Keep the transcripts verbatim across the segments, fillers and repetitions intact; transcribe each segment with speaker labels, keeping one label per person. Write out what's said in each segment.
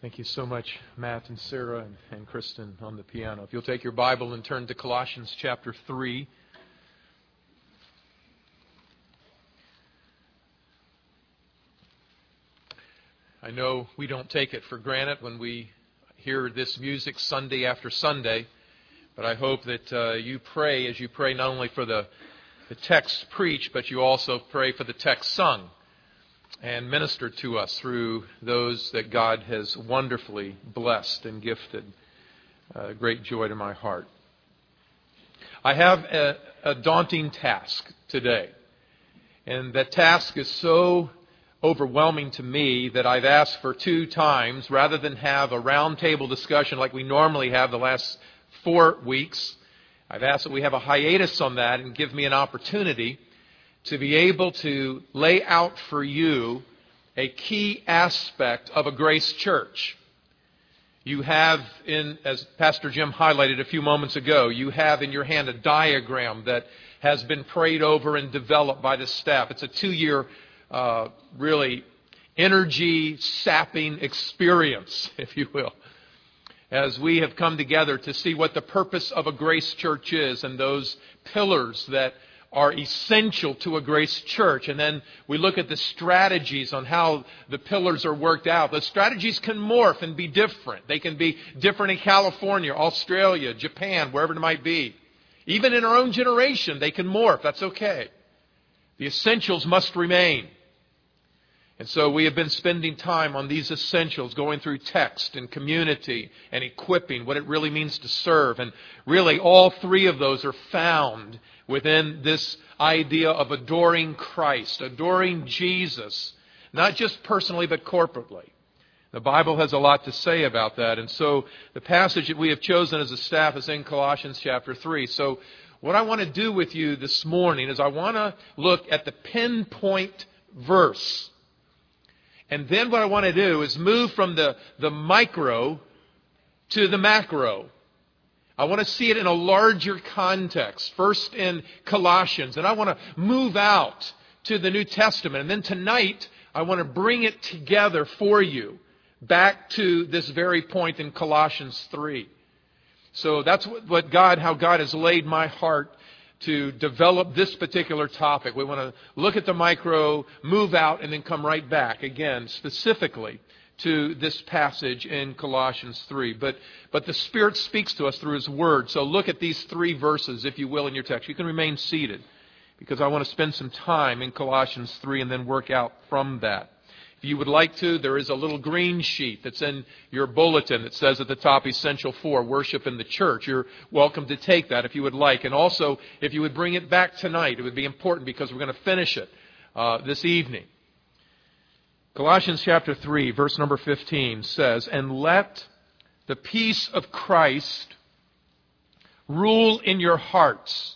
Speaker 1: Thank you so much, Matt and Sarah and, and Kristen on the piano. If you'll take your Bible and turn to Colossians chapter three. I know we don't take it for granted when we hear this music Sunday after Sunday, but I hope that uh, you pray as you pray not only for the, the text preached, but you also pray for the text sung and ministered to us through those that God has wonderfully blessed and gifted. Uh, great joy to my heart. I have a, a daunting task today, and that task is so overwhelming to me that I've asked for two times, rather than have a roundtable discussion like we normally have the last four weeks, I've asked that we have a hiatus on that and give me an opportunity to be able to lay out for you a key aspect of a Grace Church. You have, in, as Pastor Jim highlighted a few moments ago, you have in your hand a diagram that has been prayed over and developed by the staff. It's a two-year, uh, really energy-sapping experience, if you will, as we have come together to see what the purpose of a Grace Church is and those pillars that are essential to a Grace Church. And then we look at the strategies on how the pillars are worked out. The strategies can morph and be different. They can be different in California, Australia, Japan, wherever it might be. Even in our own generation, they can morph. That's okay. The essentials must remain. And so we have been spending time on these essentials, going through text and community and equipping, what it really means to serve. And really all three of those are found within this idea of adoring Christ, adoring Jesus, not just personally but corporately. The Bible has a lot to say about that. And so the passage that we have chosen as a staff is in Colossians chapter three. So what I want to do with you this morning is I want to look at the pinpoint verse. And then what I want to do is move from the, the micro to the macro. I want to see it in a larger context. First in Colossians. And I want to move out to the New Testament. And then tonight, I want to bring it together for you back to this very point in Colossians three. So that's what God, how God has laid my heart to develop this particular topic. We want to look at the micro, move out, and then come right back again, specifically to this passage in Colossians three. But, but the Spirit speaks to us through His Word. So look at these three verses, if you will, in your text. You can remain seated because I want to spend some time in Colossians three and then work out from that. If you would like to, there is a little green sheet that's in your bulletin that says at the top, Essential four, Worship in the Church. You're welcome to take that if you would like. And also, if you would bring it back tonight, it would be important because we're going to finish it uh, this evening. Colossians chapter three, verse number fifteen says, "And let the peace of Christ rule in your hearts,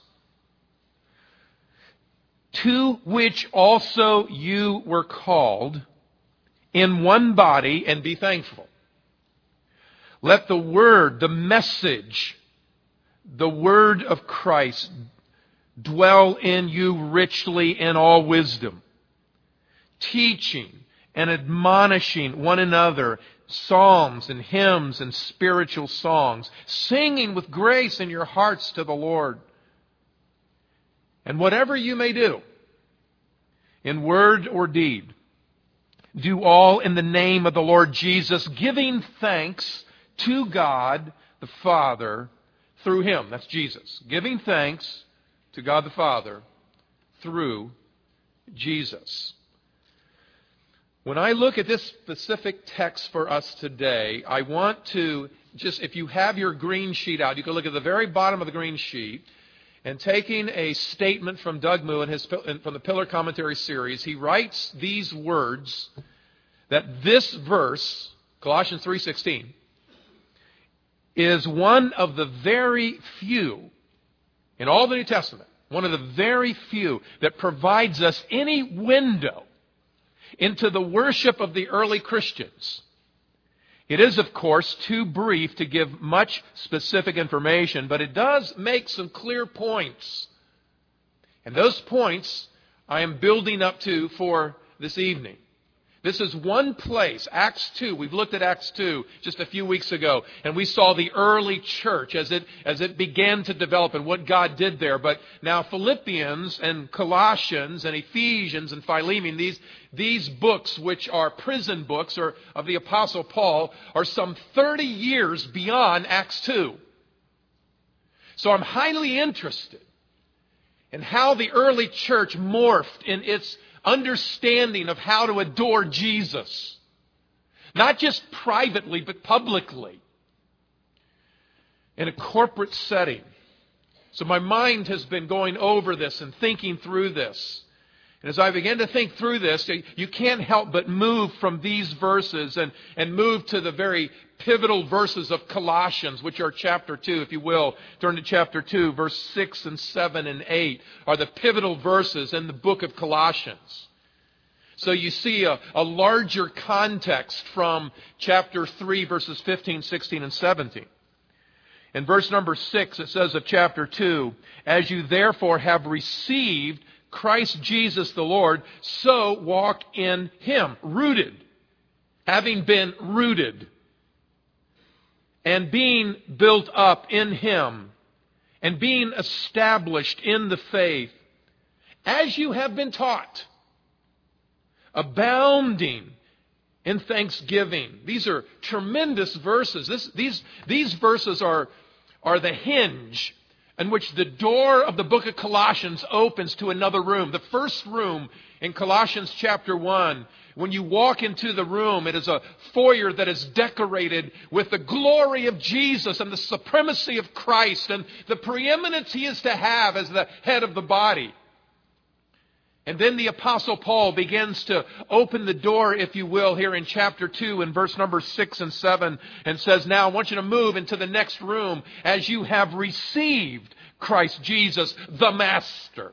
Speaker 1: to which also you were called in one body, and be thankful. Let the word, the message, the word of Christ dwell in you richly in all wisdom, teaching and admonishing one another, psalms and hymns and spiritual songs, singing with grace in your hearts to the Lord. And whatever you may do, in word or deed, do all in the name of the Lord Jesus, giving thanks to God the Father through Him." That's Jesus. Giving thanks to God the Father through Jesus. When I look at this specific text for us today, I want to just, if you have your green sheet out, you can look at the very bottom of the green sheet. And taking a statement from Doug Moo in his, from the Pillar Commentary series, he writes these words that this verse, Colossians three sixteen, is one of the very few in all the New Testament, one of the very few that provides us any window into the worship of the early Christians. It is, of course, too brief to give much specific information, but it does make some clear points. And those points I am building up to for this evening. This is one place, Acts two. We've looked at Acts two just a few weeks ago, and we saw the early church as it as it began to develop and what God did there. But now Philippians and Colossians and Ephesians and Philemon, these, these books, which are prison books or of the Apostle Paul, are some thirty years beyond Acts two. So I'm highly interested in how the early church morphed in its understanding of how to adore Jesus. Not just privately, but publicly. In a corporate setting. So my mind has been going over this and thinking through this. And as I began to think through this, you can't help but move from these verses and, and move to the very pivotal verses of Colossians, which are chapter two, if you will. Turn to chapter two, verse six and seven and eight are the pivotal verses in the book of Colossians. So you see a, a larger context from chapter three, verses fifteen, sixteen, and seventeen. In verse number six, it says of chapter two, "As you therefore have received Christ Jesus the Lord, so walk in Him," rooted, having been rooted, and being built up in Him, and being established in the faith, as you have been taught, abounding in thanksgiving. These are tremendous verses. This, these, these verses are, are the hinge in which the door of the book of Colossians opens to another room. The first room in Colossians chapter one, when you walk into the room, it is a foyer that is decorated with the glory of Jesus and the supremacy of Christ and the preeminence He is to have as the head of the body. And then the Apostle Paul begins to open the door, if you will, here in chapter two in verse number six and seven, and says, "Now I want you to move into the next room as you have received Christ Jesus, the Master.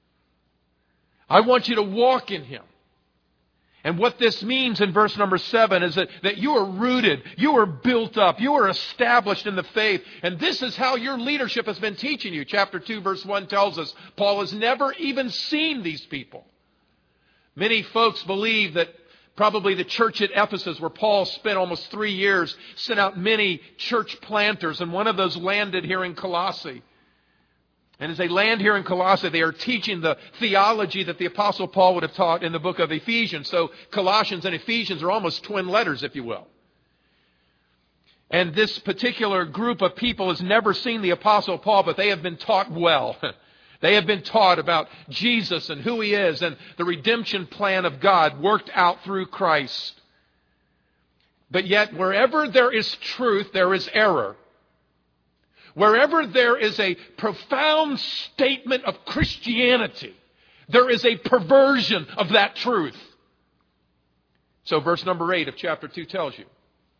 Speaker 1: I want you to walk in Him." And what this means in verse number seven is that, that you are rooted, you are built up, you are established in the faith. And this is how your leadership has been teaching you. Chapter two verse one tells us Paul has never even seen these people. Many folks believe that probably the church at Ephesus, where Paul spent almost three years, sent out many church planters, and one of those landed here in Colossae. And as they land here in Colossae, they are teaching the theology that the Apostle Paul would have taught in the book of Ephesians. So Colossians and Ephesians are almost twin letters, if you will. And this particular group of people has never seen the Apostle Paul, but they have been taught well. They have been taught about Jesus and who He is and the redemption plan of God worked out through Christ. But yet, wherever there is truth, there is error. Wherever there is a profound statement of Christianity, there is a perversion of that truth. So verse number eight of chapter two tells you,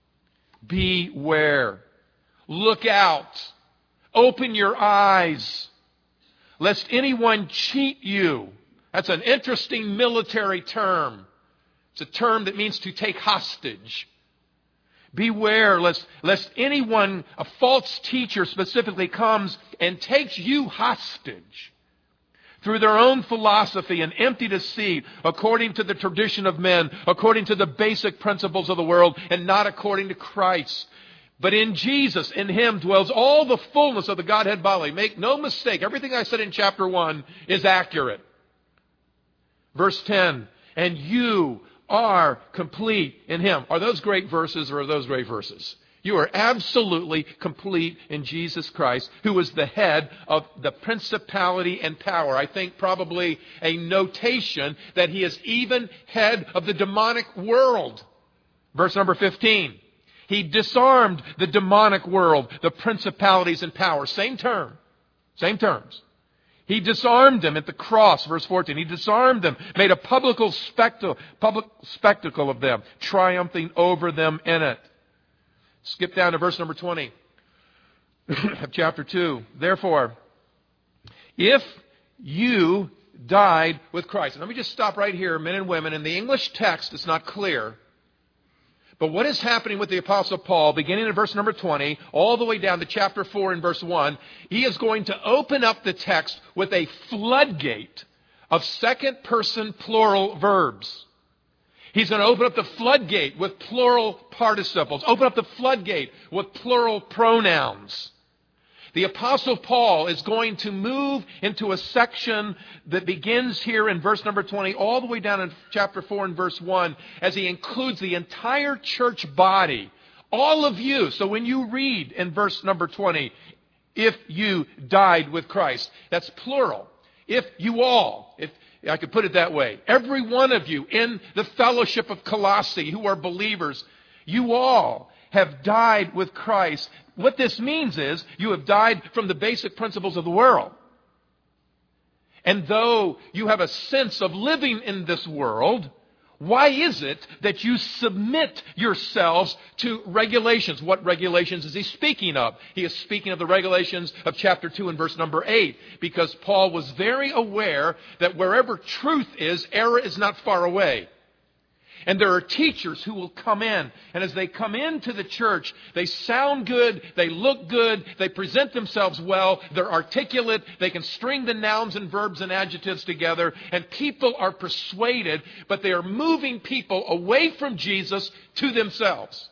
Speaker 1: beware, look out, open your eyes, lest anyone cheat you. That's an interesting military term. It's a term that means to take hostage. Beware lest, lest anyone, a false teacher specifically, comes and takes you hostage through their own philosophy and empty deceit, according to the tradition of men, according to the basic principles of the world, and not according to Christ. But in Jesus, in Him, dwells all the fullness of the Godhead bodily. Make no mistake, everything I said in chapter one is accurate. Verse ten, and you are complete in Him. Are those great verses or are those great verses? You are absolutely complete in Jesus Christ, who is the head of the principality and power. I think probably a notation that He is even head of the demonic world. Verse number fifteen. He disarmed the demonic world, the principalities and powers. Same term. Same terms. He disarmed them at the cross, verse fourteen. He disarmed them, made a public spectacle, public spectacle of them, triumphing over them in it. Skip down to verse number twenty of chapter two. Therefore, if you died with Christ. And let me just stop right here, men and women. In the English text, it's not clear. But what is happening with the Apostle Paul, beginning in verse number twenty, all the way down to chapter four and verse one, he is going to open up the text with a floodgate of second person plural verbs. He's going to open up the floodgate with plural participles. Open up the floodgate with plural pronouns. The Apostle Paul is going to move into a section that begins here in verse number twenty, all the way down in chapter four and verse one, as he includes the entire church body, all of you. So when you read in verse number twenty, if you died with Christ, that's plural. If you all, if I could put it that way, every one of you in the fellowship of Colossae who are believers, you all have died with Christ. What this means is you have died from the basic principles of the world. And though you have a sense of living in this world, why is it that you submit yourselves to regulations? What regulations is he speaking of? He is speaking of the regulations of chapter two and verse number eight, because Paul was very aware that wherever truth is, error is not far away. And there are teachers who will come in, and as they come into the church, they sound good, they look good, they present themselves well, they're articulate, they can string the nouns and verbs and adjectives together, and people are persuaded, but they are moving people away from Jesus to themselves.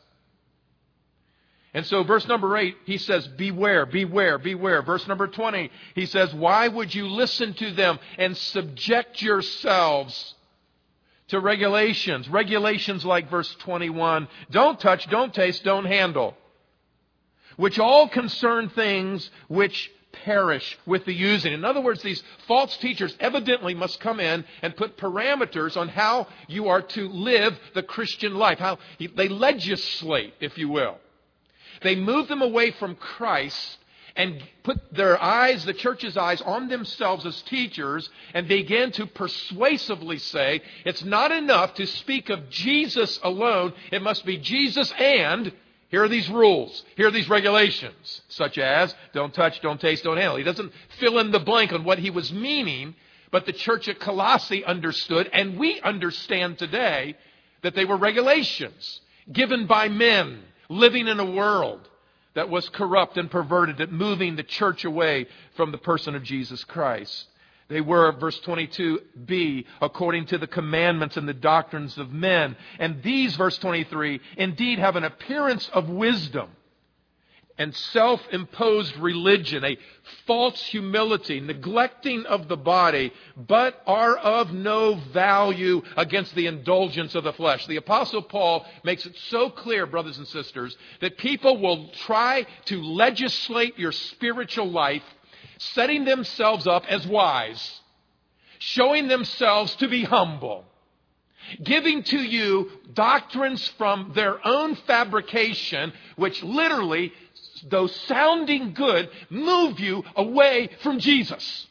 Speaker 1: And so verse number eight, he says, beware, beware, beware. Verse number twenty, he says, why would you listen to them and subject yourselves to regulations? Regulations like verse twenty-one, don't touch, don't taste, don't handle, which all concern things which perish with the using. In other words, these false teachers evidently must come in and put parameters on how you are to live the Christian life. How they legislate, if you will. They move them away from Christ and put their eyes, the church's eyes, on themselves as teachers, and begin to persuasively say, it's not enough to speak of Jesus alone. It must be Jesus and, here are these rules, here are these regulations, such as, don't touch, don't taste, don't handle. He doesn't fill in the blank on what he was meaning, but the church at Colossae understood, and we understand today, that they were regulations given by men living in a world that was corrupt and perverted, that moving the church away from the person of Jesus Christ. They were, verse twenty-two b, according to the commandments and the doctrines of men. And these, verse twenty-three, indeed have an appearance of wisdom and self-imposed religion, a false humility, neglecting of the body, but are of no value against the indulgence of the flesh. The Apostle Paul makes it so clear, brothers and sisters, that people will try to legislate your spiritual life, setting themselves up as wise, showing themselves to be humble, giving to you doctrines from their own fabrication, which literally, though sounding good, move you away from Jesus.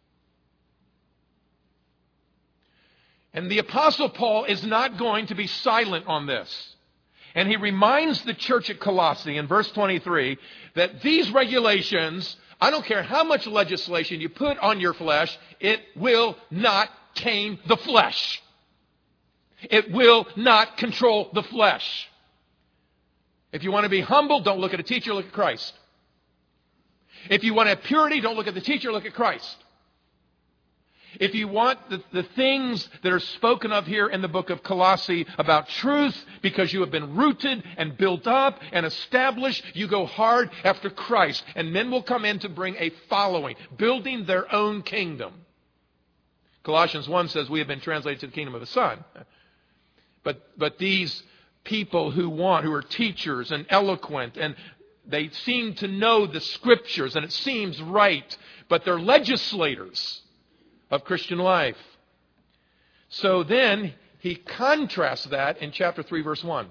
Speaker 1: And the Apostle Paul is not going to be silent on this. And he reminds the church at Colossae in verse twenty-three that these regulations, I don't care how much legislation you put on your flesh, it will not tame the flesh. It will not control the flesh. If you want to be humble, don't look at a teacher, look at Christ. If you want to have purity, don't look at the teacher, look at Christ. If you want the, the things that are spoken of here in the book of Colossae about truth, because you have been rooted and built up and established, you go hard after Christ. And men will come in to bring a following, building their own kingdom. Colossians one says we have been translated to the kingdom of the Son. But, but these people who want, who are teachers and eloquent, and they seem to know the scriptures, and it seems right, but they're legislators of Christian life. So then he contrasts that in chapter three, verse one.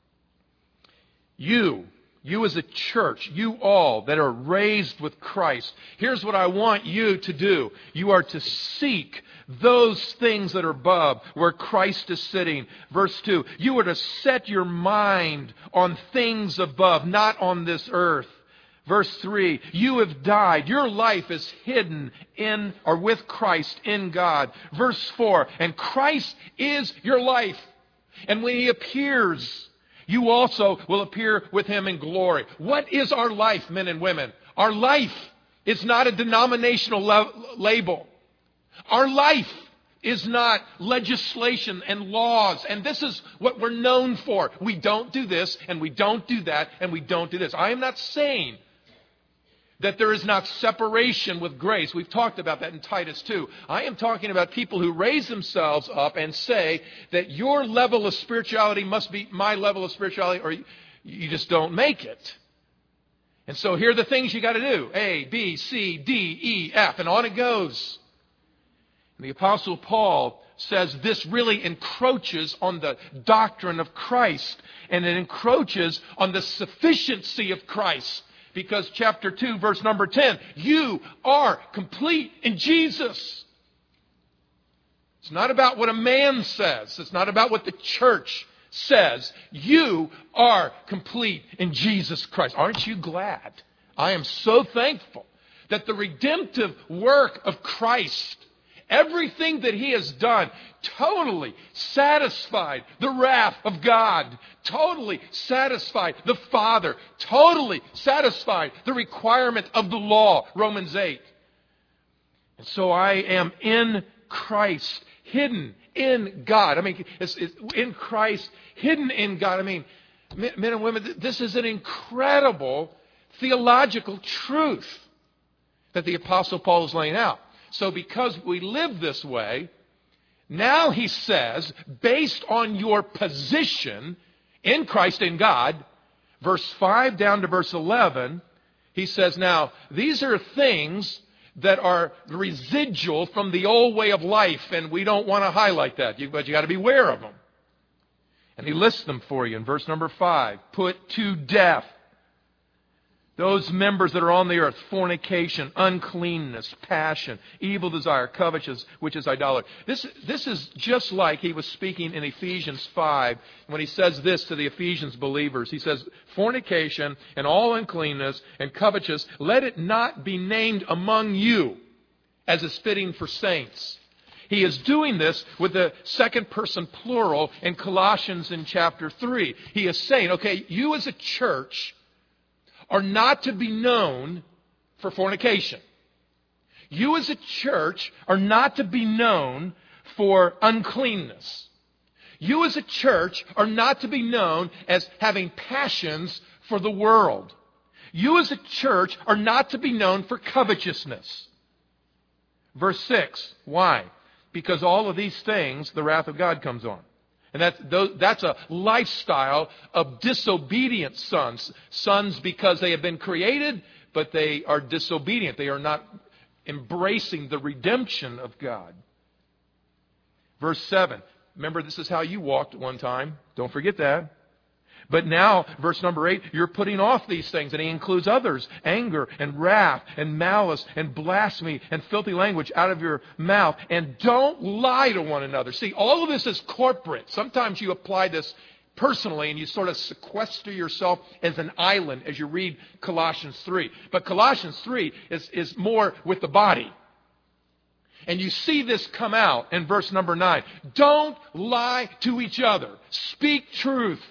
Speaker 1: You, you as a church, you all that are raised with Christ, here's what I want you to do. You are to seek those things that are above, where Christ is sitting. Verse two, you are to set your mind on things above, not on this earth. Verse three, you have died. Your life is hidden in or with Christ in God. Verse four, and Christ is your life. And when He appears, you also will appear with Him in glory. What is our life, men and women? Our life is not a denominational la- label. Our life is not legislation and laws, and this is what we're known for. We don't do this, and we don't do that, and we don't do this. I am not saying that there is not separation with grace. We've talked about that in Titus two. I am talking about people who raise themselves up and say that your level of spirituality must be my level of spirituality, or you just don't make it. And so here are the things you got to do. A, B, C, D, E, F, and on it goes. And the Apostle Paul says this really encroaches on the doctrine of Christ, and it encroaches on the sufficiency of Christ. Because chapter two, verse number ten, you are complete in Jesus. It's not about what a man says. It's not about what the church says. You are complete in Jesus Christ. Aren't you glad? I am so thankful that the redemptive work of Christ, everything that He has done, totally satisfied the wrath of God, totally satisfied the Father, totally satisfied the requirement of the law, Romans eight. And so I am in Christ, hidden in God. I mean, it's, it's in Christ, hidden in God. I mean, men and women, this is an incredible theological truth that the Apostle Paul is laying out. So because we live this way, now he says, based on your position in Christ, in God, verse five down to verse eleven, he says, now, these are things that are residual from the old way of life, and we don't want to highlight that, but you got to be aware of them. And he lists them for you in verse number five. Put to death those members that are on the earth: fornication, uncleanness, passion, evil desire, covetousness, which is idolatry. This, this is just like he was speaking in Ephesians five when he says this to the Ephesians believers. He says, fornication and all uncleanness and covetousness, let it not be named among you as is fitting for saints. He is doing this with the second person plural in Colossians in chapter three. He is saying, okay, you as a church are not to be known for fornication. You as a church are not to be known for uncleanness. You as a church are not to be known as having passions for the world. You as a church are not to be known for covetousness. Verse six, why? Because all of these things, the wrath of God comes on. And that's, that's a lifestyle of disobedient sons. Sons because they have been created, but they are disobedient. They are not embracing the redemption of God. Verse seven. Remember, this is how you walked at one time. Don't forget that. But now, verse number eight, you're putting off these things. And he includes others: anger and wrath and malice and blasphemy and filthy language out of your mouth. And don't lie to one another. See, all of this is corporate. Sometimes you apply this personally and you sort of sequester yourself as an island as you read Colossians three. But Colossians three is, is more with the body. And you see this come out in verse number nine. Don't lie to each other. Speak truth.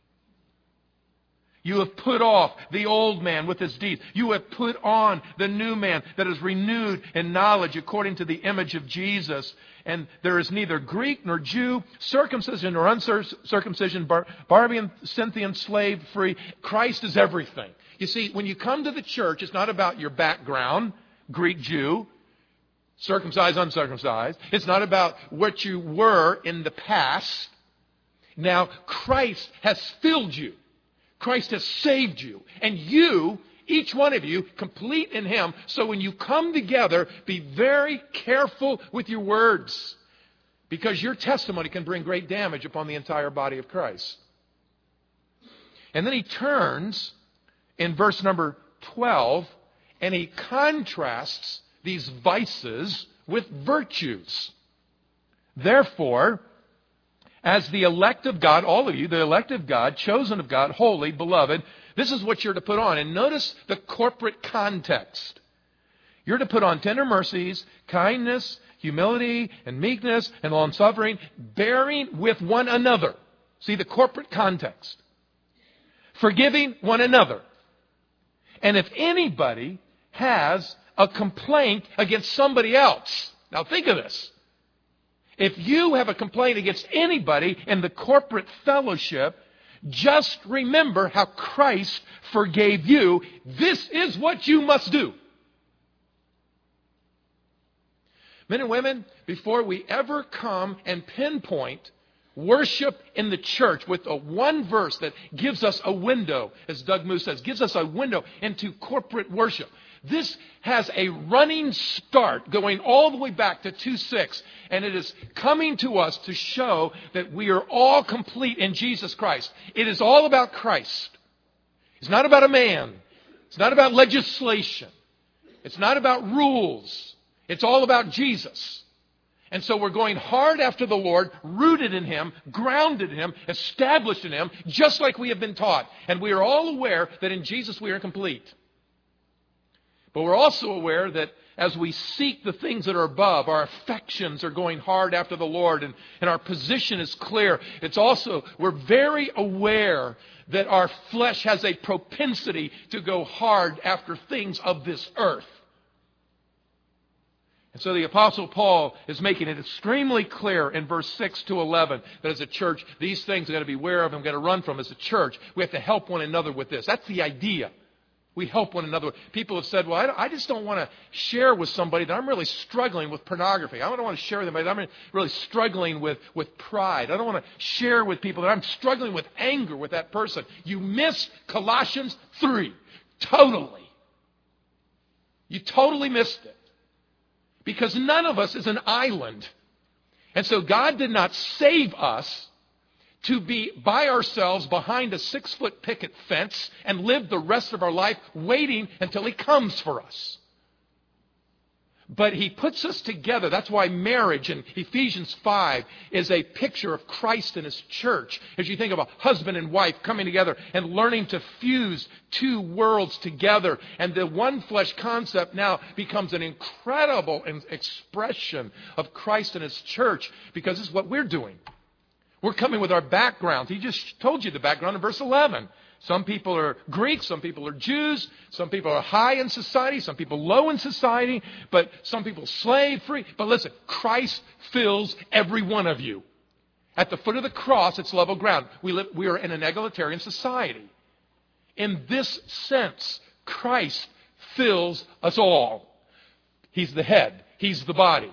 Speaker 1: You have put off the old man with his deeds. You have put on the new man that is renewed in knowledge according to the image of Jesus. And there is neither Greek nor Jew, circumcision nor uncircumcision, bar- barbarian, Scythian, slave, free. Christ is everything. You see, when you come to the church, it's not about your background, Greek, Jew, circumcised, uncircumcised. It's not about what you were in the past. Now, Christ has filled you. Christ has saved you. And you, each one of you, complete in Him. So when you come together, be very careful with your words, because your testimony can bring great damage upon the entire body of Christ. And then he turns in verse number twelve and he contrasts these vices with virtues. Therefore, as the elect of God, all of you, the elect of God, chosen of God, holy, beloved, this is what you're to put on. And notice the corporate context. You're to put on tender mercies, kindness, humility, and meekness, and long-suffering, bearing with one another. See the corporate context. Forgiving one another. And if anybody has a complaint against somebody else, now think of this. If you have a complaint against anybody in the corporate fellowship, just remember how Christ forgave you. This is what you must do. Men and women, before we ever come and pinpoint worship in the church with a one verse that gives us a window, as Doug Moose says, gives us a window into corporate worship. This has a running start going all the way back to two six, and it is coming to us to show that we are all complete in Jesus Christ. It is all about Christ. It's not about a man. It's not about legislation. It's not about rules. It's all about Jesus. And so we're going hard after the Lord, rooted in Him, grounded in Him, established in Him, just like we have been taught. And we are all aware that in Jesus we are complete. But we're also aware that as we seek the things that are above, our affections are going hard after the Lord, and, and our position is clear. It's also, we're very aware that our flesh has a propensity to go hard after things of this earth. And so the Apostle Paul is making it extremely clear in verse six to eleven that as a church, these things we've got to be aware of and we've got to run from. As a church, we have to help one another with this. That's the idea. We help one another. People have said, well, I, I just don't want to share with somebody that I'm really struggling with pornography. I don't want to share with anybody that I'm really struggling with, with pride. I don't want to share with people that I'm struggling with anger with that person. You miss Colossians three. Totally. You totally missed it. Because none of us is an island. And so God did not save us to be by ourselves behind a six-foot picket fence and live the rest of our life waiting until He comes for us. But He puts us together. That's why marriage in Ephesians five is a picture of Christ and His church. As you think of a husband and wife coming together and learning to fuse two worlds together. And the one flesh concept now becomes an incredible expression of Christ and His church, because this is what we're doing. We're coming with our backgrounds. He just told you the background in verse eleven. Some people are Greeks, some people are Jews, some people are high in society, some people low in society, but some people slave free. But listen, Christ fills every one of you. At the foot of the cross, it's level ground. We live, we are in an egalitarian society. In this sense, Christ fills us all. He's the head. He's the body.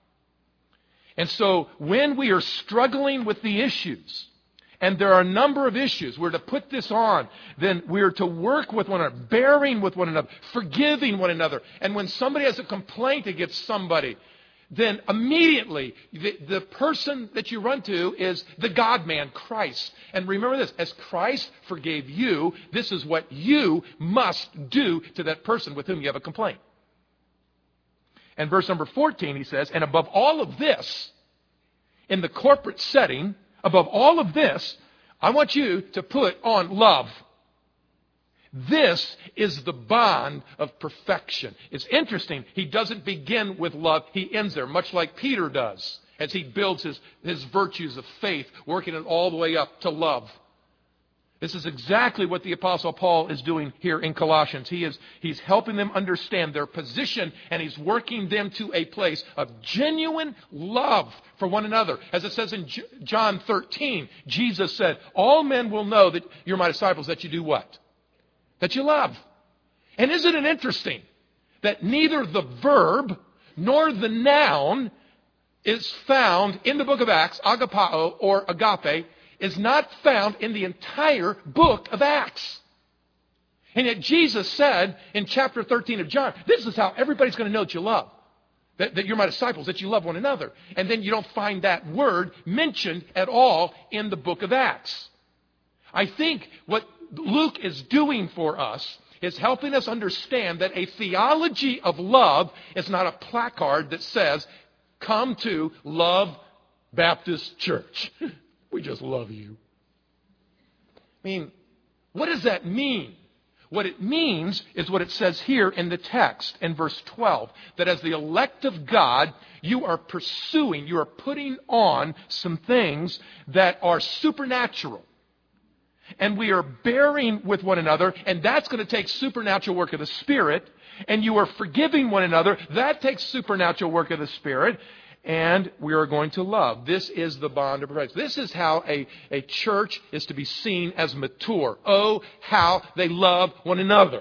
Speaker 1: And so when we are struggling with the issues, and there are a number of issues, we're to put this on, then we're to work with one another, bearing with one another, forgiving one another. And when somebody has a complaint against somebody, then immediately the, the person that you run to is the God-man, Christ. And remember this, as Christ forgave you, this is what you must do to that person with whom you have a complaint. And verse number fourteen, he says, and above all of this, in the corporate setting, above all of this, I want you to put on love. This is the bond of perfection. It's interesting. He doesn't begin with love. He ends there, much like Peter does, as he builds his, his virtues of faith, working it all the way up to love. This is exactly what the Apostle Paul is doing here in Colossians. He is he's helping them understand their position, and he's working them to a place of genuine love for one another. As it says in John thirteen, Jesus said, all men will know that you're my disciples, that you do what? That you love. And isn't it interesting that neither the verb nor the noun is found in the book of Acts, agapao or agape, is not found in the entire book of Acts. And yet Jesus said in chapter thirteen of John, this is how everybody's going to know that you love. That, that you're my disciples, that you love one another. And then you don't find that word mentioned at all in the book of Acts. I think what Luke is doing for us is helping us understand that a theology of love is not a placard that says, come to Love Baptist Church. We just love you. I mean, what does that mean? What it means is what it says here in the text in verse twelve, that as the elect of God, you are pursuing, you are putting on some things that are supernatural. And we are bearing with one another, and that's going to take supernatural work of the Spirit. And you are forgiving one another. That takes supernatural work of the Spirit. And we are going to love. This is the bond of Christ. This is how a, a church is to be seen as mature. Oh, how they love one another.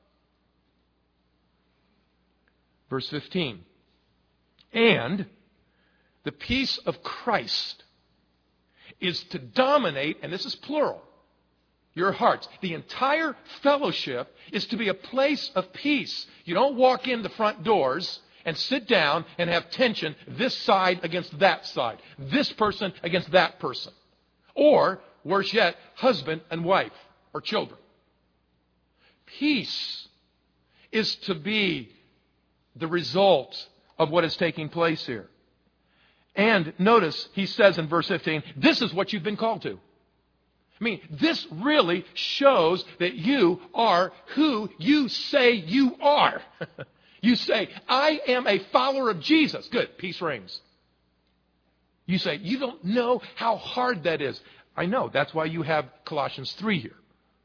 Speaker 1: Verse fifteen. And the peace of Christ is to dominate, and this is plural, your hearts. The entire fellowship is to be a place of peace. You don't walk in the front doors and sit down and have tension this side against that side, this person against that person. Or, worse yet, husband and wife or children. Peace is to be the result of what is taking place here. And notice, he says in verse fifteen, this is what you've been called to. I mean, this really shows that you are who you say you are. You say, I am a follower of Jesus. Good, peace reigns. You say, you don't know how hard that is. I know, that's why you have Colossians three here.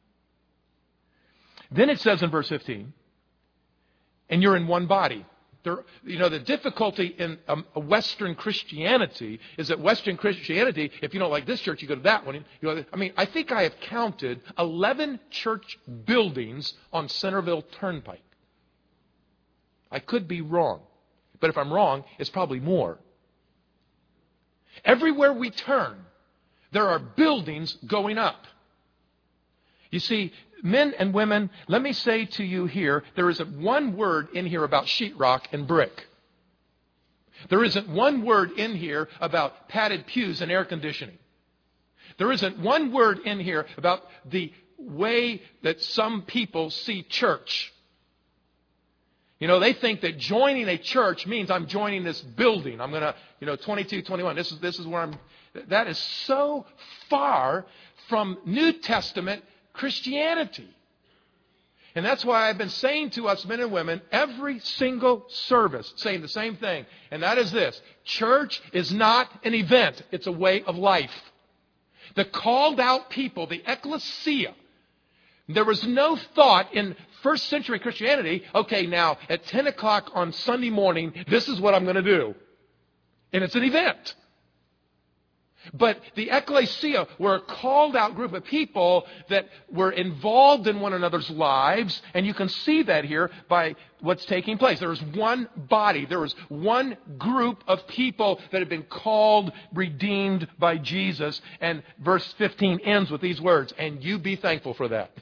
Speaker 1: Then it says in verse fifteen, and you're in one body. There, you know, the difficulty in um, Western Christianity is that Western Christianity, if you don't like this church, you go to that one. You know, I mean, I think I have counted eleven church buildings on Centerville Turnpike. I could be wrong. But if I'm wrong, it's probably more. Everywhere we turn, there are buildings going up. You see, men and women, let me say to you here, there isn't one word in here about sheetrock and brick. There isn't one word in here about padded pews and air conditioning. There isn't one word in here about the way that some people see church. You know, they think that joining a church means I'm joining this building. I'm going to, you know, twenty-two, twenty-one. This is, this is where I'm. That is so far from New Testament Christianity. And that's why I've been saying to us men and women every single service, saying the same thing. And that is this. Church is not an event. It's a way of life. The called out people, the ecclesia, there was no thought in first century Christianity, okay, now at ten o'clock on Sunday morning, this is what I'm going to do. And it's an event. But the ecclesia were a called out group of people that were involved in one another's lives. And you can see that here by what's taking place. There was one body. There was one group of people that had been called, redeemed by Jesus. And verse fifteen ends with these words, and you be thankful for that.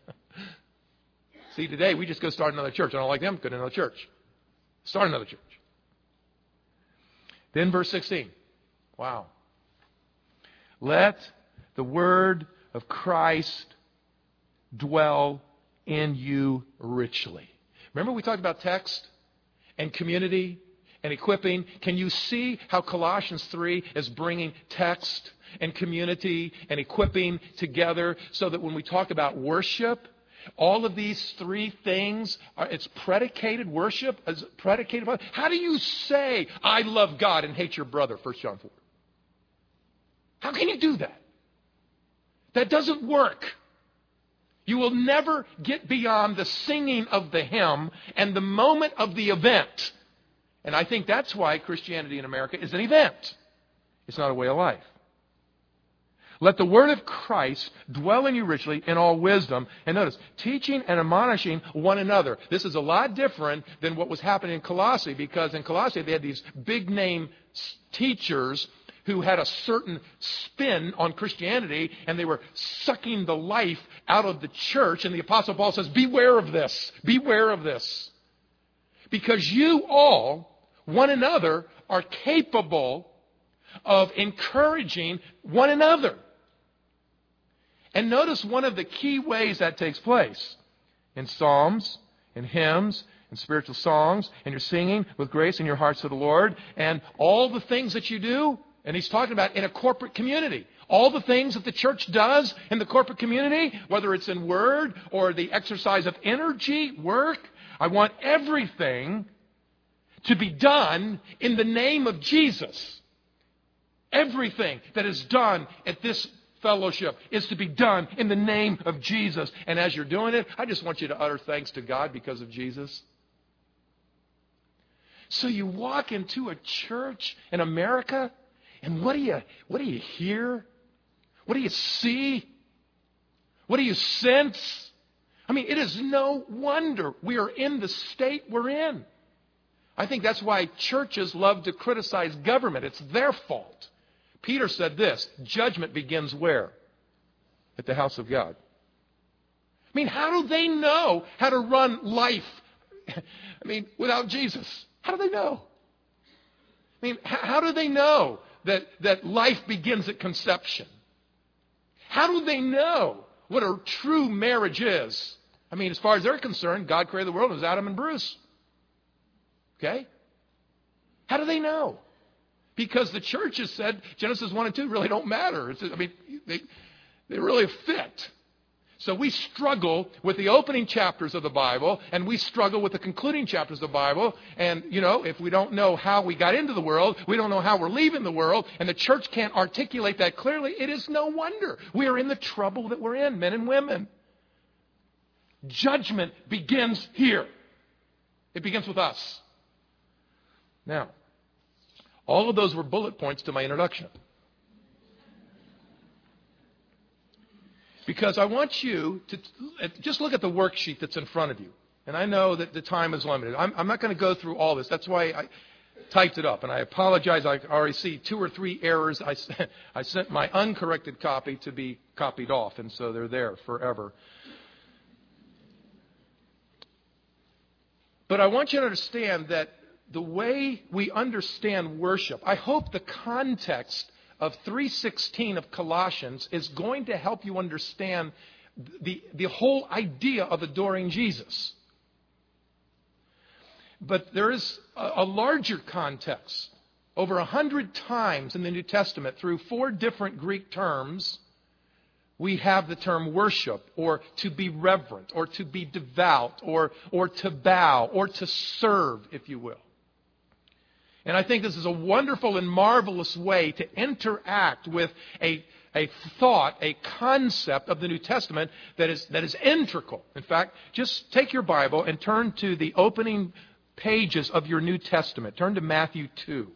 Speaker 1: See, today we just go start another church. I don't like them, go to another church. Start another church. Then verse sixteen. Wow. Let the word of Christ dwell in you richly. Remember we talked about text and community and equipping. Can you see how Colossians three is bringing text and community and equipping together so that when we talk about worship, all of these three things, are, it's predicated, worship is predicated upon. How do you say, I love God and hate your brother, First John four? How can you do that? That doesn't work. You will never get beyond the singing of the hymn and the moment of the event. And I think that's why Christianity in America is an event. It's not a way of life. Let the word of Christ dwell in you richly in all wisdom. And notice, teaching and admonishing one another. This is a lot different than what was happening in Colossae, because in Colossae they had these big name teachers who had a certain spin on Christianity, and they were sucking the life out of the church. And the Apostle Paul says, beware of this. Beware of this. Because you all, one another, are capable of encouraging one another. And notice one of the key ways that takes place. In psalms, in hymns, in spiritual songs, and you're singing with grace in your hearts to the Lord, and all the things that you do. And he's talking about in a corporate community. All the things that the church does in the corporate community, whether it's in word or the exercise of energy, work, I want everything to be done in the name of Jesus. Everything that is done at this fellowship is to be done in the name of Jesus. And as you're doing it, I just want you to utter thanks to God because of Jesus. So you walk into a church in America, and what do you what do you hear? What do you see? What do you sense? I mean, it is no wonder we are in the state we're in. I think that's why churches love to criticize government. It's their fault. Peter said this, judgment begins where? At the house of God. I mean, how do they know how to run life? I mean, without Jesus. How do they know? I mean, how do they know that, that life begins at conception? How do they know what a true marriage is? I mean, as far as they're concerned, God created the world. It was Adam and Bruce. Okay? How do they know? Because the church has said Genesis one and two really don't matter. It's, I mean, they, they really fit. So we struggle with the opening chapters of the Bible, and we struggle with the concluding chapters of the Bible. And, you know, if we don't know how we got into the world, we don't know how we're leaving the world, and the church can't articulate that clearly, it is no wonder we are in the trouble that we're in, men and women. Judgment begins here. It begins with us. Now, all of those were bullet points to my introduction. Because I want you to just look at the worksheet that's in front of you. And I know that the time is limited. I'm, I'm not going to go through all this. That's why I typed it up. And I apologize. I already see two or three errors. I, I sent my uncorrected copy to be copied off. And so they're there forever. But I want you to understand that the way we understand worship, I hope the context of three sixteen of Colossians is going to help you understand the, the whole idea of adoring Jesus. But there is a, a larger context. Over a hundred times in the New Testament, through four different Greek terms, we have the term worship, or to be reverent, or to be devout, or, or to bow, or to serve, if you will. And I think this is a wonderful and marvelous way to interact with a, a thought, a concept of the New Testament that is, that is integral. In fact, just take your Bible and turn to the opening pages of your New Testament. Turn to Matthew two.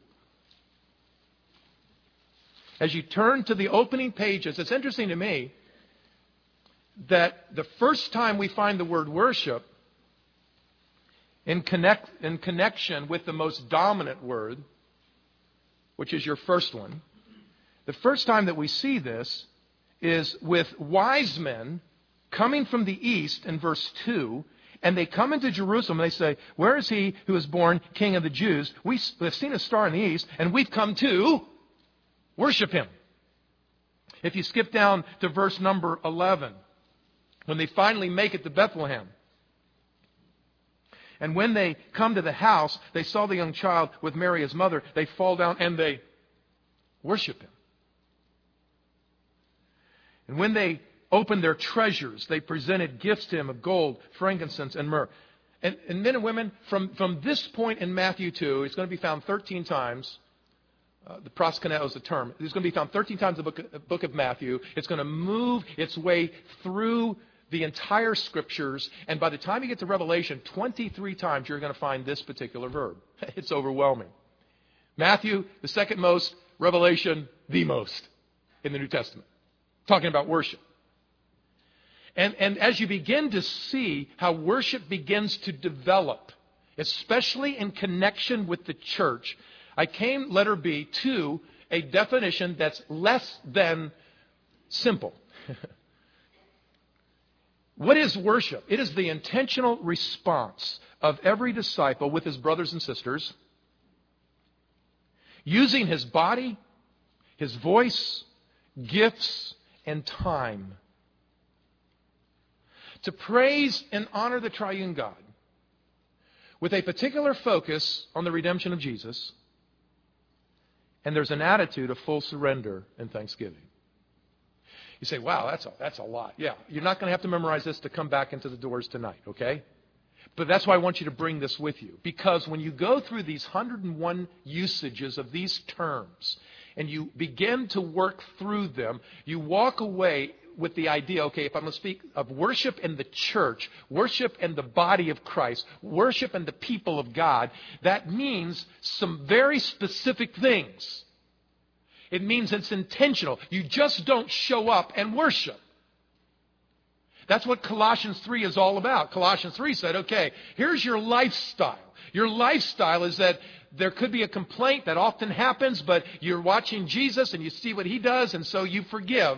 Speaker 1: As you turn to the opening pages, it's interesting to me that the first time we find the word worship in connect in connection with the most dominant word, which is your first one, the first time that we see this is with wise men coming from the east in verse two, and they come into Jerusalem and they say, "Where is he who is born King of the Jews? We have seen a star in the east, and we've come to worship him." If you skip down to verse number eleven, when they finally make it to Bethlehem, and when they come to the house, they saw the young child with Mary his mother. They fall down and they worship him. And when they opened their treasures, they presented gifts to him of gold, frankincense, and myrrh. And, and men and women, from, from this point in Matthew two, it's going to be found thirteen times. Uh, the proskuneo is the term. It's going to be found thirteen times in the book, of, book of Matthew. It's going to move its way through the entire scriptures, and by the time you get to Revelation, twenty-three times you're going to find this particular verb. It's overwhelming. Matthew, the second most. Revelation, the most in the New Testament. Talking about worship. And, and as you begin to see how worship begins to develop, especially in connection with the church, I came, letter B, to a definition that's less than simple. What is worship? It is the intentional response of every disciple with his brothers and sisters, using his body, his voice, gifts, and time to praise and honor the triune God with a particular focus on the redemption of Jesus. And there's an attitude of full surrender and thanksgiving. You say, wow, that's a, that's a lot. Yeah, you're not going to have to memorize this to come back into the doors tonight, okay? But that's why I want you to bring this with you. Because when you go through these one hundred one usages of these terms and you begin to work through them, you walk away with the idea, okay, if I'm going to speak of worship in the church, worship in the body of Christ, worship in the people of God, that means some very specific things. It means it's intentional. You just don't show up and worship. That's what Colossians three is all about. Colossians three said, okay, here's your lifestyle. Your lifestyle is that there could be a complaint that often happens, but you're watching Jesus and you see what He does, and so you forgive.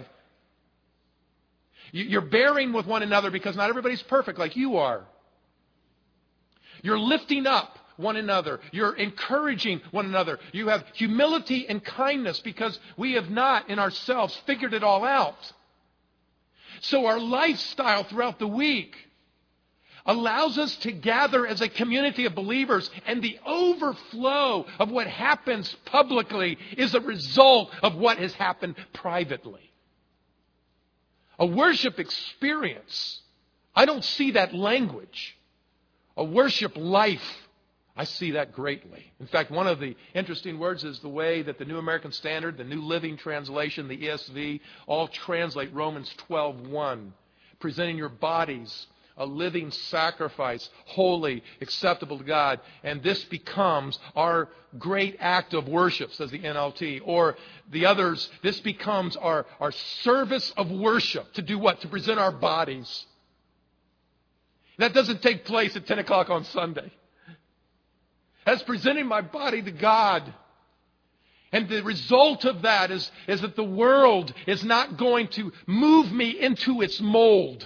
Speaker 1: You're bearing with one another because not everybody's perfect like you are. You're lifting up one another. You're encouraging one another. You have humility and kindness because we have not in ourselves figured it all out. So our lifestyle throughout the week allows us to gather as a community of believers, and the overflow of what happens publicly is a result of what has happened privately. A worship experience, I don't see that language. A worship life, I see that greatly. In fact, one of the interesting words is the way that the New American Standard, the New Living Translation, the E S V, all translate Romans twelve one. Presenting your bodies a living sacrifice, holy, acceptable to God. And this becomes our great act of worship, says the N L T. Or the others, this becomes our, our service of worship. To do what? To present our bodies. That doesn't take place at ten o'clock on Sunday. That's presenting my body to God. And the result of that is, is that the world is not going to move me into its mold.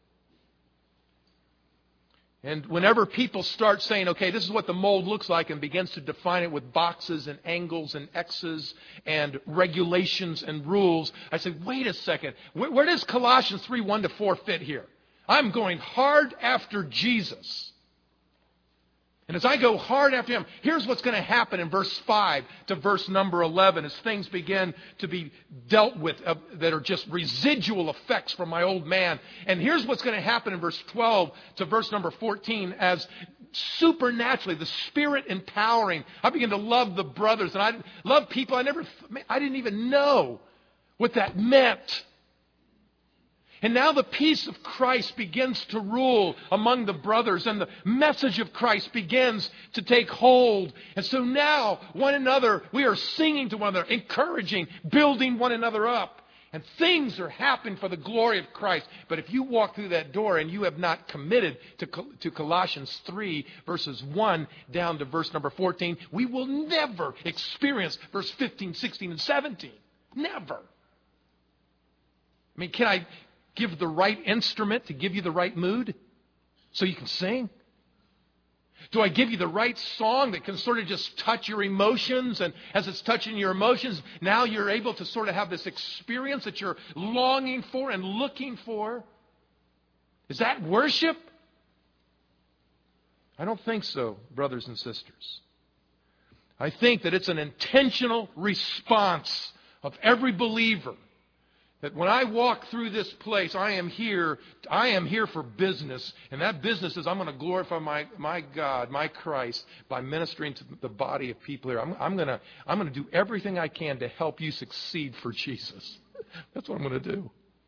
Speaker 1: And whenever people start saying, okay, this is what the mold looks like, and begins to define it with boxes and angles and X's and regulations and rules, I say, wait a second. Where, where does Colossians three, one to four fit here? I'm going hard after Jesus. And as I go hard after Him, here's what's going to happen in verse five to verse number eleven as things begin to be dealt with uh, that are just residual effects from my old man. And here's what's going to happen in verse twelve to verse number fourteen as supernaturally the Spirit empowering. I begin to love the brothers, and I love people I never, I didn't even know what that meant. And now the peace of Christ begins to rule among the brothers, and the message of Christ begins to take hold. And so now, one another, we are singing to one another, encouraging, building one another up. And things are happening for the glory of Christ. But if you walk through that door and you have not committed to, to Colossians three, verses one down to verse number fourteen, we will never experience verse fifteen, sixteen, and seventeen. Never. I mean, can I give the right instrument to give you the right mood so you can sing? Do I give you the right song that can sort of just touch your emotions, and as it's touching your emotions, now you're able to sort of have this experience that you're longing for and looking for? Is that worship? I don't think so, brothers and sisters. I think that it's an intentional response of every believer. That when I walk through this place, I am here, I am here for business. And that business is I'm going to glorify my, my God, my Christ, by ministering to the body of people here. I'm, I'm going to, I'm going to do everything I can to help you succeed for Jesus. That's what I'm going to do.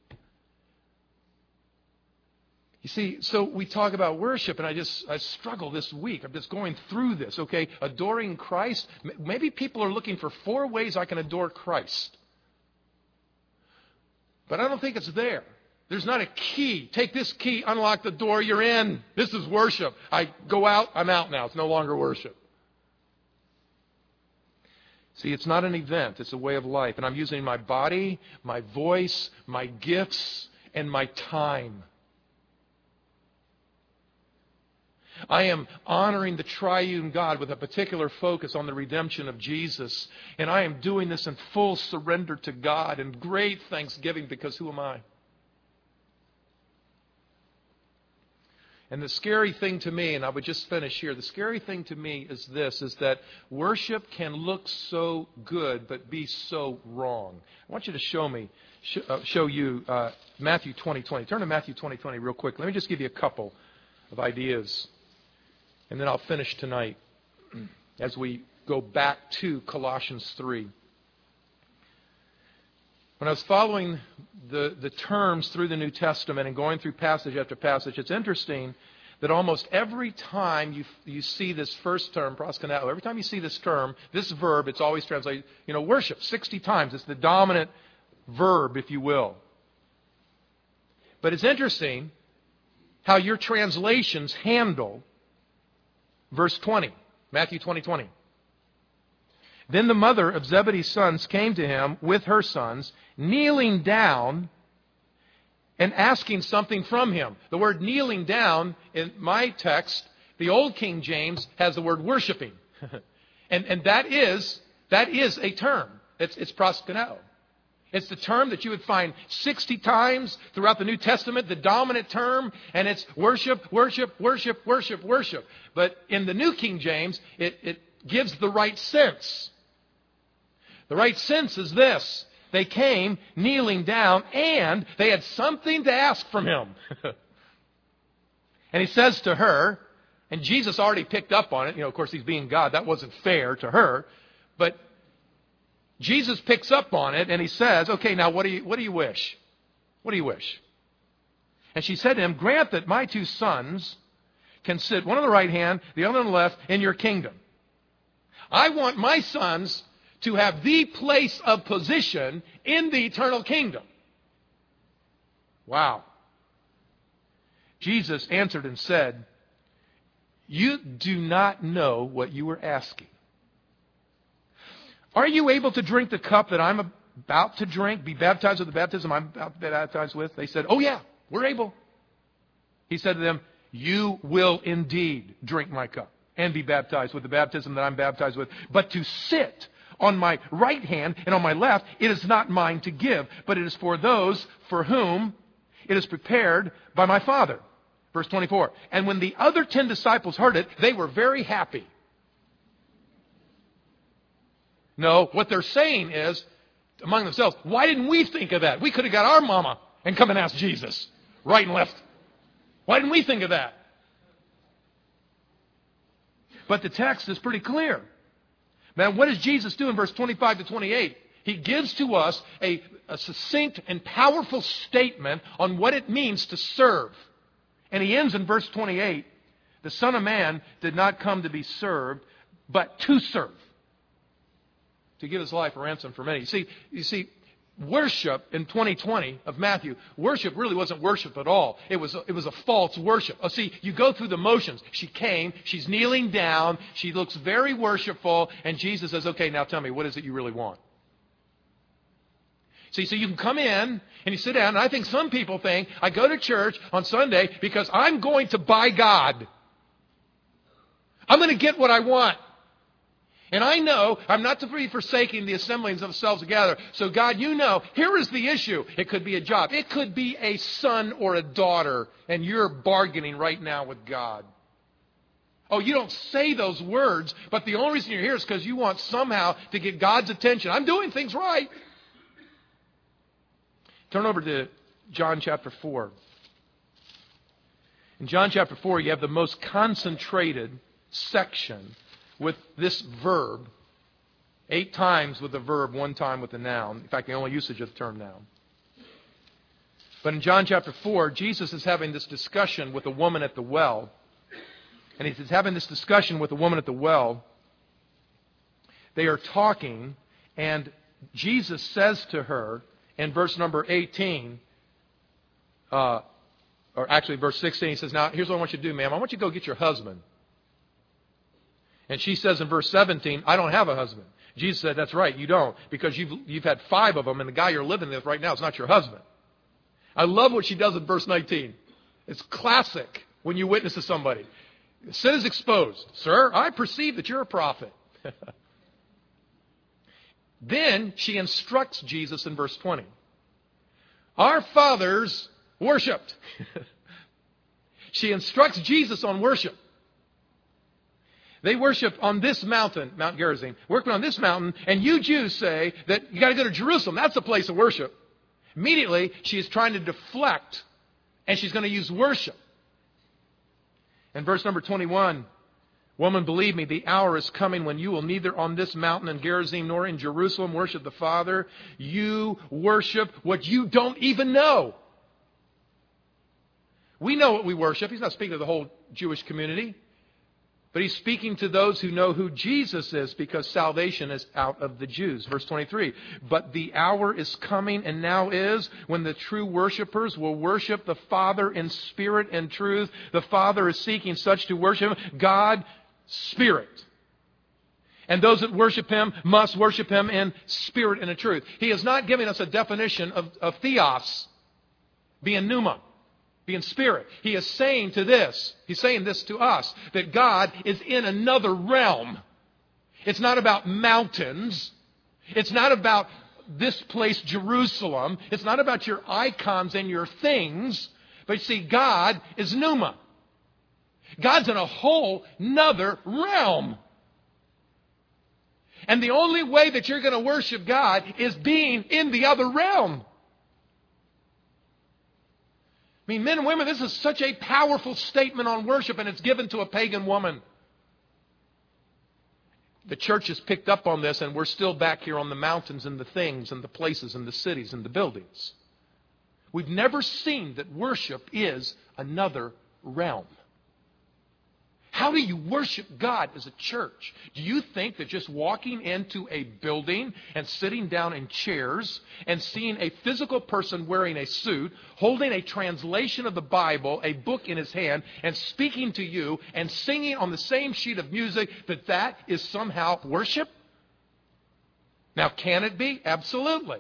Speaker 1: You see, so we talk about worship, and I just, I struggle this week. I'm just going through this, okay? Adoring Christ. Maybe people are looking for four ways I can adore Christ. But I don't think it's there. There's not a key. Take this key, unlock the door, you're in. This is worship. I go out, I'm out now. It's no longer worship. See, it's not an event. It's a way of life. And I'm using my body, my voice, my gifts, and my time. I am honoring the triune God with a particular focus on the redemption of Jesus. And I am doing this in full surrender to God and great thanksgiving, because who am I? And the scary thing to me, and I would just finish here, the scary thing to me is this, is that worship can look so good but be so wrong. I want you to show me, sh- uh, show you uh, Matthew twenty twenty. Turn to Matthew twenty twenty real quick. Let me just give you a couple of ideas. And then I'll finish tonight as we go back to Colossians three. When I was following the, the terms through the New Testament and going through passage after passage, it's interesting that almost every time you you see this first term, proskuneo, every time you see this term, this verb, it's always translated, you know, worship, sixty times. It's the dominant verb, if you will. But it's interesting how your translations handle verse twenty, Matthew twenty, twenty. Then the mother of Zebedee's sons came to him with her sons, kneeling down and asking something from him. The word kneeling down in my text, the Old King James has the word worshiping. and and that is that is a term. It's, it's proskuneo. It's the term that you would find sixty times throughout the New Testament, the dominant term, and it's worship, worship, worship, worship, worship. But in the New King James, it, it gives the right sense. The right sense is this. They came kneeling down and they had something to ask from him. And he says to her, and Jesus already picked up on it. You know, of course, he's being God. That wasn't fair to her. But Jesus picks up on it and he says, okay, now what do you, what do you wish? What do you wish? And she said to him, grant that my two sons can sit one on the right hand, the other on the left in your kingdom. I want my sons to have the place of position in the eternal kingdom. Wow. Jesus answered and said, you do not know what you are asking. Are you able to drink the cup that I'm about to drink, be baptized with the baptism I'm about to be baptized with? They said, oh yeah, we're able. He said to them, you will indeed drink my cup and be baptized with the baptism that I'm baptized with. But to sit on my right hand and on my left, it is not mine to give, but it is for those for whom it is prepared by my Father. Verse twenty-four. And when the other ten disciples heard it, they were very happy. No, what they're saying is, among themselves, why didn't we think of that? We could have got our mama and come and ask Jesus, right and left. Why didn't we think of that? But the text is pretty clear. Man, what does Jesus do in verse twenty-five to twenty-eight? He gives to us a, a succinct and powerful statement on what it means to serve. And he ends in verse twenty-eight. The Son of Man did not come to be served, but to serve. To give his life a ransom for many. You see, you see, worship in twenty twenty of Matthew, worship really wasn't worship at all. It was a, it was a false worship. Oh, see, you go through the motions. She came, she's kneeling down, she looks very worshipful, and Jesus says, okay, now tell me, what is it you really want? See, so you can come in and you sit down, and I think some people think, I go to church on Sunday because I'm going to buy God. I'm going to get what I want. And I know I'm not to be forsaking the assemblies of themselves together. So God, you know, here is the issue. It could be a job. It could be a son or a daughter. And you're bargaining right now with God. Oh, you don't say those words, but the only reason you're here is because you want somehow to get God's attention. I'm doing things right. Turn over to John chapter four. In John chapter four, you have the most concentrated section with this verb, eight times with the verb, one time with the noun. In fact, the only usage of the term noun. But in John chapter four, Jesus is having this discussion with a woman at the well. And he's having this discussion with a woman at the well. They are talking, and Jesus says to her in verse number eighteen, uh, or actually verse sixteen, he says, now here's what I want you to do, ma'am. I want you to go get your husband. And she says in verse seventeen, I don't have a husband. Jesus said, that's right, you don't, because you've, you've had five of them, and the guy you're living with right now is not your husband. I love what she does in verse nineteen. It's classic when you witness to somebody. Sin is exposed. Sir, I perceive that you're a prophet. Then she instructs Jesus in verse twenty. Our fathers worshipped. She instructs Jesus on worship. They worship on this mountain, Mount Gerizim. Working on this mountain, and you Jews say that you got to go to Jerusalem. That's the place of worship. Immediately, she is trying to deflect, and she's going to use worship. In verse number twenty-one, Woman, believe me, the hour is coming when you will neither on this mountain in Gerizim nor in Jerusalem worship the Father. You worship what you don't even know. We know what we worship. He's not speaking to the whole Jewish community. But he's speaking to those who know who Jesus is, because salvation is out of the Jews. Verse twenty-three, but the hour is coming, and now is, when the true worshipers will worship the Father in spirit and truth. The Father is seeking such to worship Him. God, Spirit. And those that worship Him must worship Him in spirit and in truth. He is not giving us a definition of, of theos, being pneuma, being spirit. He is saying to this, He's saying this to us, that God is in another realm. It's not about mountains. It's not about this place, Jerusalem. It's not about your icons and your things. But you see, God is pneuma. God's in a whole nother realm. And the only way that you're going to worship God is being in the other realm. I mean, men and women, this is such a powerful statement on worship, and it's given to a pagan woman. The church has picked up on this, and we're still back here on the mountains and the things and the places and the cities and the buildings. We've never seen that worship is another realm. How do you worship God as a church? Do you think that just walking into a building and sitting down in chairs and seeing a physical person wearing a suit, holding a translation of the Bible, a book in his hand, and speaking to you and singing on the same sheet of music, that that is somehow worship? Now, can it be? Absolutely.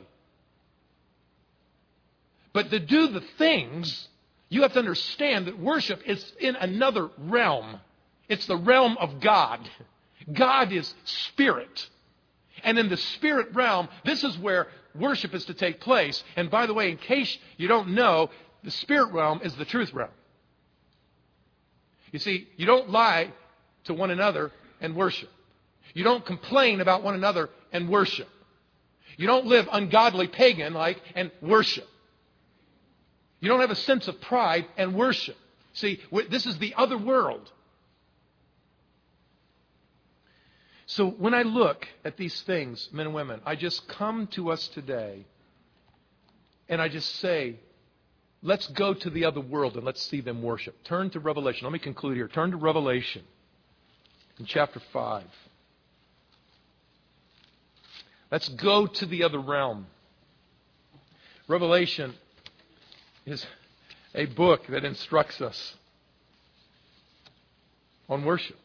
Speaker 1: But to do the things, you have to understand that worship is in another realm. It's the realm of God. God is spirit. And in the spirit realm, this is where worship is to take place. And by the way, in case you don't know, the spirit realm is the truth realm. You see, you don't lie to one another and worship. You don't complain about one another and worship. You don't live ungodly pagan-like and worship. You don't have a sense of pride and worship. See, this is the other world. So when I look at these things, men and women, I just come to us today and I just say, let's go to the other world and let's see them worship. Turn to Revelation. Let me conclude here. Turn to Revelation in chapter five. Let's go to the other realm. Revelation is a book that instructs us on worship.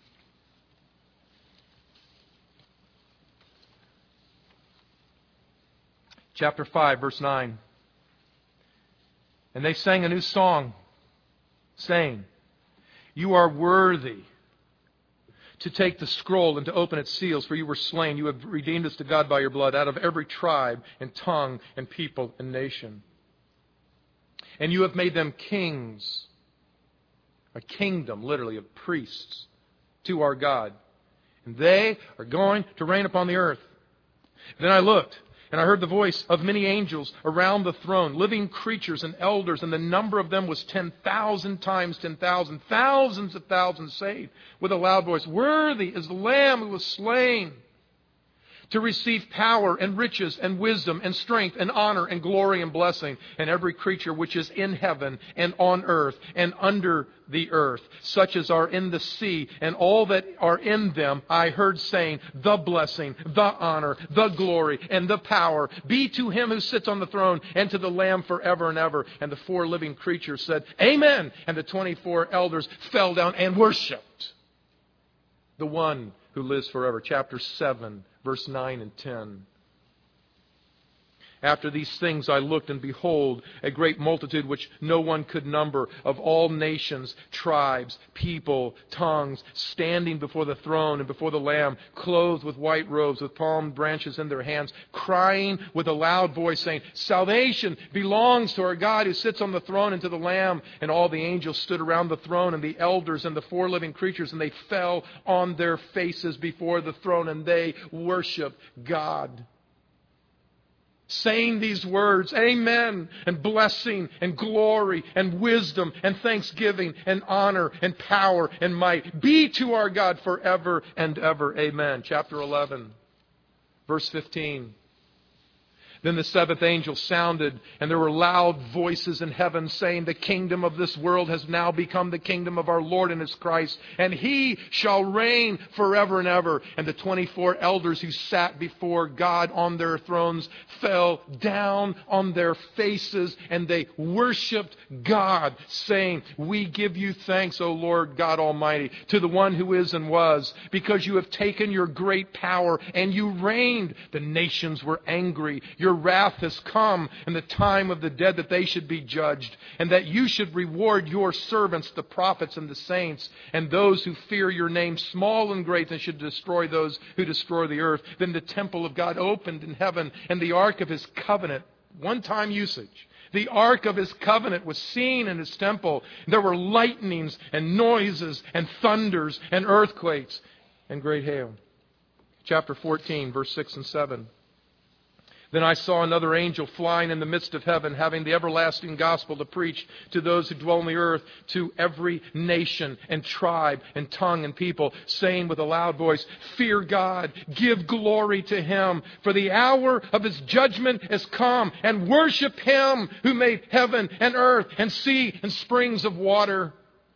Speaker 1: Chapter five, verse nine. And they sang a new song, saying, you are worthy to take the scroll and to open its seals, for you were slain. You have redeemed us to God by your blood out of every tribe and tongue and people and nation. And you have made them kings, a kingdom, literally, of priests to our God. And they are going to reign upon the earth. Then I looked, and I heard the voice of many angels around the throne, living creatures and elders, and the number of them was ten thousand times ten thousand, thousands of thousands saved, with a loud voice, worthy is the Lamb who was slain to receive power and riches and wisdom and strength and honor and glory and blessing. And every creature which is in heaven and on earth and under the earth, such as are in the sea and all that are in them, I heard saying, the blessing, the honor, the glory, and the power be to Him who sits on the throne and to the Lamb forever and ever. And the four living creatures said, Amen. And the twenty-four elders fell down and worshipped the one who lives forever. Chapter seven, verse nine and ten. After these things I looked, and behold, a great multitude which no one could number, of all nations, tribes, people, tongues, standing before the throne and before the Lamb, clothed with white robes, with palm branches in their hands, crying with a loud voice, saying, Salvation belongs to our God who sits on the throne and to the Lamb. And all the angels stood around the throne, and the elders and the four living creatures, and they fell on their faces before the throne, and they worshiped God. saying these words, amen, and blessing, and glory, and wisdom, and thanksgiving, and honor, and power, and might be to our God forever and ever. Amen. Chapter eleven, verse fifteen. Then the seventh angel sounded, and there were loud voices in heaven saying, the kingdom of this world has now become the kingdom of our Lord and His Christ, and He shall reign forever and ever. And the twenty-four elders who sat before God on their thrones fell down on their faces, and they worshiped God, saying, we give you thanks, O Lord God Almighty, to the one who is and was, because you have taken your great power and you reigned. The nations were angry. Your wrath has come, and the time of the dead that they should be judged, and that you should reward your servants, the prophets and the saints, and those who fear your name, small and great, and should destroy those who destroy the earth. Then the temple of God opened in heaven, and the ark of His covenant, one-time usage, the ark of His covenant was seen in His temple. There were lightnings and noises and thunders and earthquakes and great hail. Chapter fourteen, verse six and seven. Then I saw another angel flying in the midst of heaven, having the everlasting gospel to preach to those who dwell on the earth, to every nation and tribe and tongue and people, saying with a loud voice, fear God, give glory to Him, for the hour of His judgment has come, and worship Him who made heaven and earth and sea and springs of water.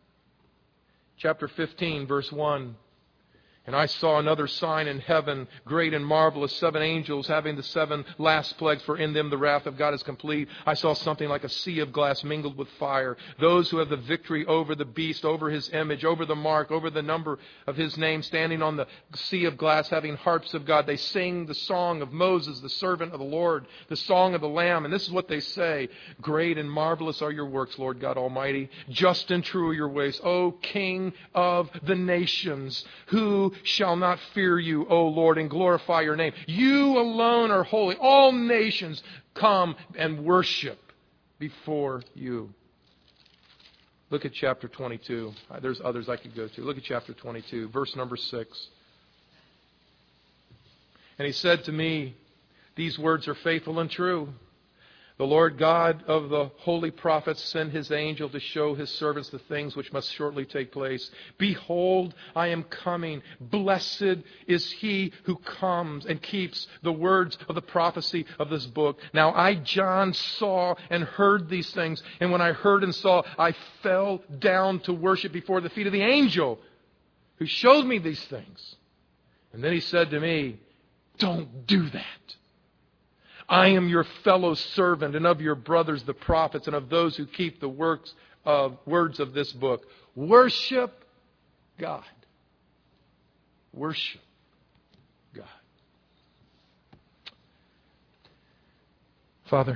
Speaker 1: Chapter fifteen, verse one. And I saw another sign in heaven, great and marvelous, seven angels having the seven last plagues, for in them the wrath of God is complete. I saw something like a sea of glass mingled with fire. Those who have the victory over the beast, over his image, over the mark, over the number of his name, standing on the sea of glass, having harps of God. They sing the song of Moses, the servant of the Lord, the song of the Lamb. And this is what they say. Great and marvelous are your works, Lord God Almighty. Just and true are your ways, O King of the nations. Who shall not fear you, O Lord, and glorify your name? You alone are holy. All nations come and worship before you. Look at chapter twenty-two. There's others I could go to. Look at chapter twenty-two, verse number six. And He said to me, these words are faithful and true. The Lord God of the holy prophets sent His angel to show His servants the things which must shortly take place. Behold, I am coming. Blessed is he who comes and keeps the words of the prophecy of this book. Now I, John, saw and heard these things. And when I heard and saw, I fell down to worship before the feet of the angel who showed me these things. And then he said to me, don't do that. I am your fellow servant and of your brothers the prophets and of those who keep the works of words of this book. Worship God. Worship God. Father,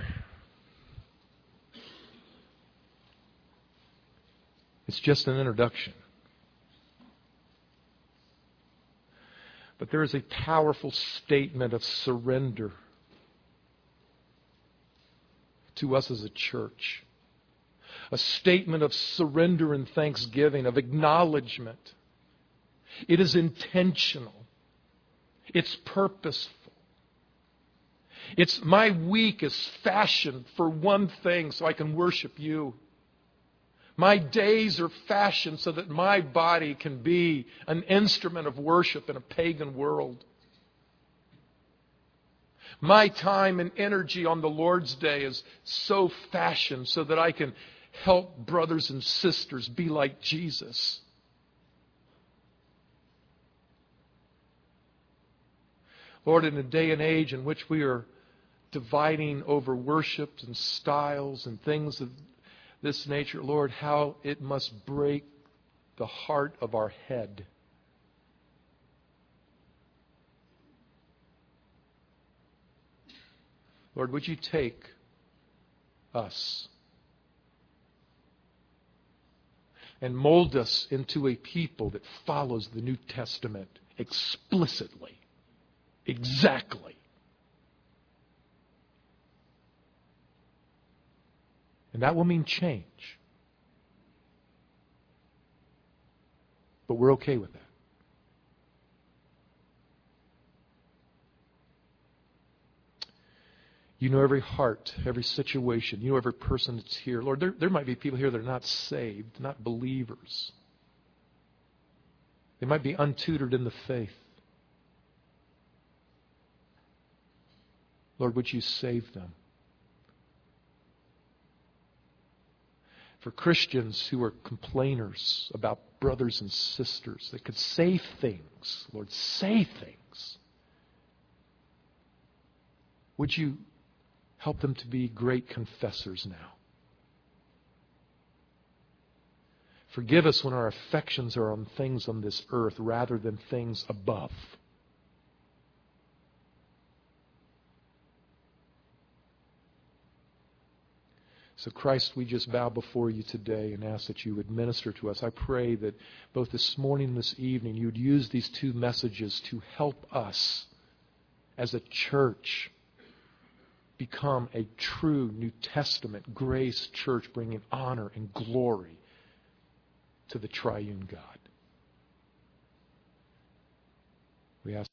Speaker 1: it's just an introduction. But there is a powerful statement of surrender to us as a church. A statement of surrender and thanksgiving, of acknowledgement. It is intentional. It's purposeful. It's my week is fashioned for one thing, so I can worship you. My days are fashioned so that my body can be an instrument of worship in a pagan world. My time and energy on the Lord's Day is so fashioned so that I can help brothers and sisters be like Jesus. Lord, in a day and age in which we are dividing over worships and styles and things of this nature, Lord, how it must break the heart of our head. Lord, would you take us and mold us into a people that follows the New Testament explicitly, exactly. And that will mean change. But we're okay with that. You know every heart, every situation. You know every person that's here. Lord, there, there might be people here that are not saved, not believers. They might be untutored in the faith. Lord, would you save them? For Christians who are complainers about brothers and sisters that could say things, Lord, say things. Would you help them to be great confessors now? Forgive us when our affections are on things on this earth rather than things above. So Christ, we just bow before you today and ask that you would minister to us. I pray that both this morning and this evening you would use these two messages to help us as a church become a true New Testament grace church, bringing honor and glory to the triune God. We ask